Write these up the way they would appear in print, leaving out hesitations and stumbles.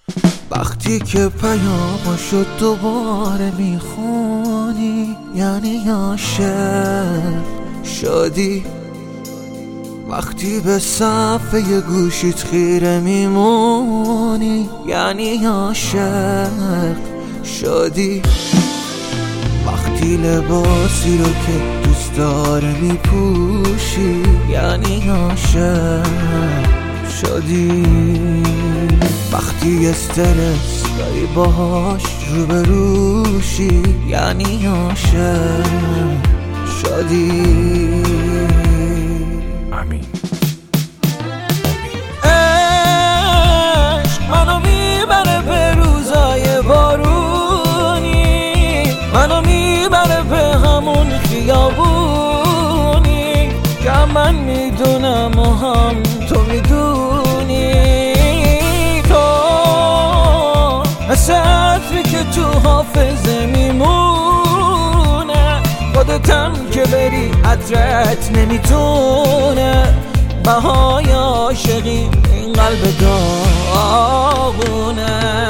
وقتی که پیامشو دوباره میخونی یعنی عاشق شدی. وقتی به صفحه گوشیت خیره میمونی یعنی عاشق شدی. وقتی لباسی رو که دوست داره میپوشی یعنی عاشق شدی. وقتی استرس داری باهاش روبروشی یعنی عاشق شدی. امین. عشق منو میبره به روزای بارونی، منو میبره به همون خیابونی که من میدونم و هم تو میدونی. مثل عطری که تو حافظه میمونه، خودتم که بری عطرت نمیتونه. بهای عاشقی این قلب داغونه.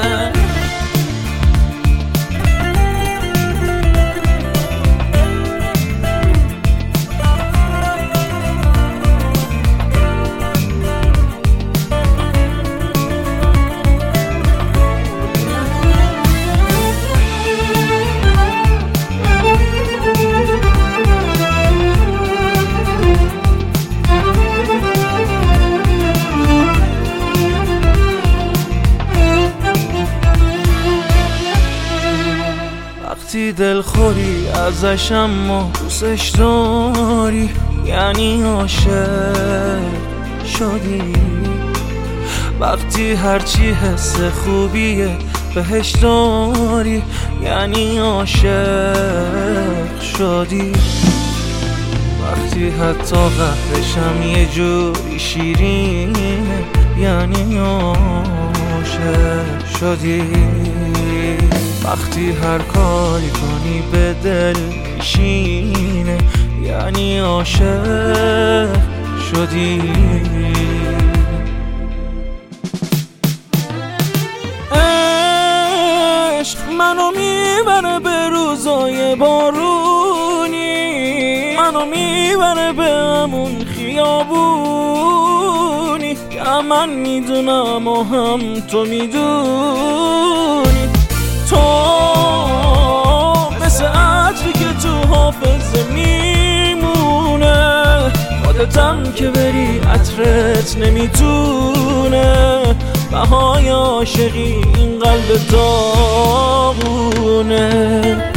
وقتی دلخوری ازش اما دوستش داری یعنی عاشق شدی. وقتی هرچی حس خوبیه بهش داری یعنی عاشق شدی. وقتی حتی قهرشم یه جوری شیرینه یعنی عاشق شدی. وقتی هر کاری کنی به دل میشینه یعنی عاشق شدی. عشق منو میبره به روزای بارونی، منو میبره به همون خیابونی که من میدونم و هم تو میدونی. تو مثل عطری که تو حافظه میمونه، خودتم که بری عطرت نمیتونه. بهای عاشقی این قلب داغونه.